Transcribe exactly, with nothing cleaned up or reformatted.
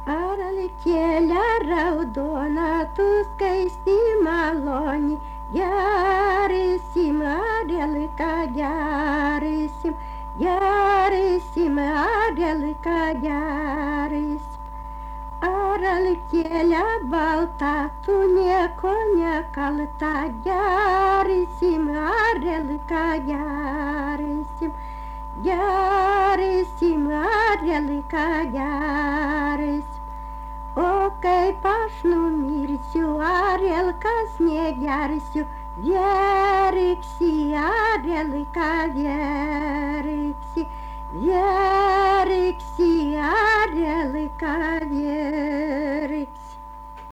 Aralikėlė raudona, tu skaisti maloni, gerisim, Arelika, gerisim, gerisim, Arelika, gerisim. Aralikėlė balta, tu nieko nekalta, gerisim, Arelika, gerisim, gerisim, Arelika, gerisim. O kaip aš numirsiu, Arelkas negersiu, verksi, Arelika, verksi, verksi, Arelika, verksi.